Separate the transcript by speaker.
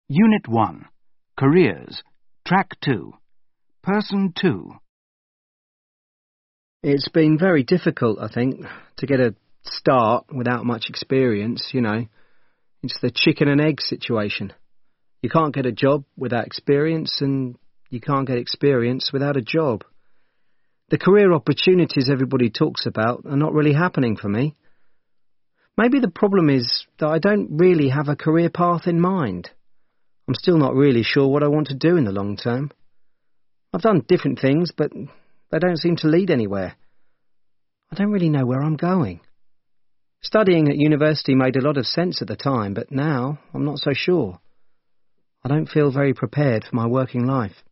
Speaker 1: Unit 1. Careers. Track 2. Person 2.
Speaker 2: It's been very difficult, I think, to get a start without much experience, you know. It's the chicken and egg situation. You can't get a job without experience, and you can't get experience without a job. The career opportunities everybody talks about are not really happening for me. Maybe the problem is that I don't really have a career path in mind. I'm still not really sure what I want to do in the long term. I've done different things, but they don't seem to lead anywhere. I don't really know where I'm going. Studying at university made a lot of sense at the time, but now I'm not so sure. I don't feel very prepared for my working life.